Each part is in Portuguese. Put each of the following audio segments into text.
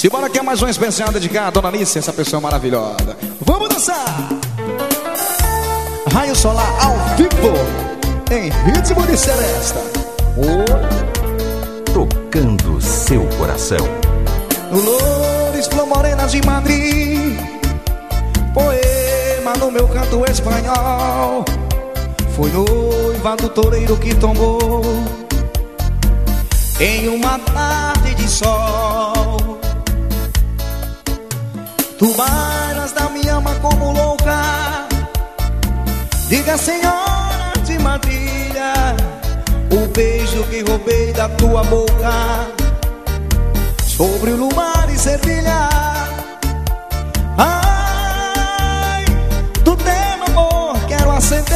Simbora que é mais um especial dedicado a Dona Alice, essa pessoa maravilhosa. Vamos dançar! Raio Solar ao vivo, em ritmo de seresta. Tocando seu coração. Flores, flor morena de Madrid, poema no meu canto espanhol. Foi noiva do toureiro que tombou em uma tarde de sol. Tu bailas da minha alma como louca. Diga, senhora de Madrilha, o beijo que roubei da tua boca sobre o luar e servilha. Ai, do teu amor quero acender.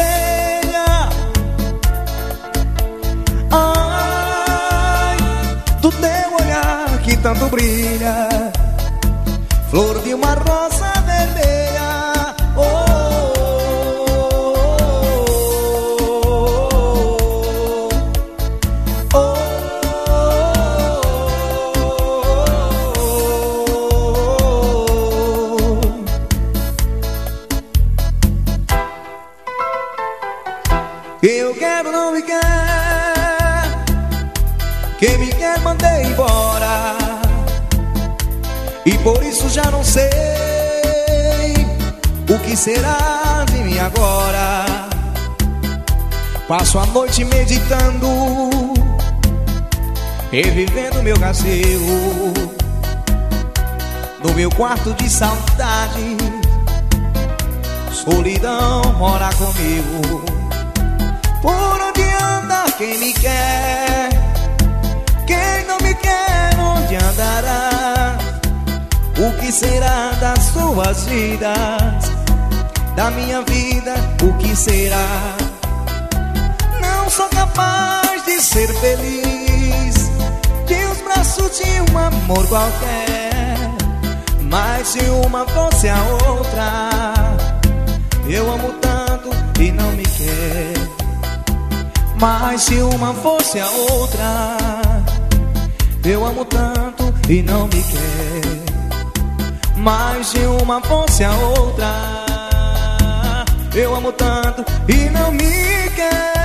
Ai, do teu olhar que tanto brilha, flor de uma rosa vermelha. Eu quero, não me quer, quem me quer mandei embora, e por isso já não sei o que será de mim agora. Passo a noite meditando, revivendo meu cacego, no meu quarto de saudade, solidão mora comigo. Por onde anda quem me quer? Quem não me quer, onde andará? O que será das suas vidas? Da minha vida, o que será? Não sou capaz de ser feliz, de os braços de um amor qualquer. Mas se uma fosse a outra, eu amo tanto e não me quer. Mas se uma fosse a outra, eu amo tanto e não me quer. Mas se uma fosse a outra, eu amo tanto e não me quer.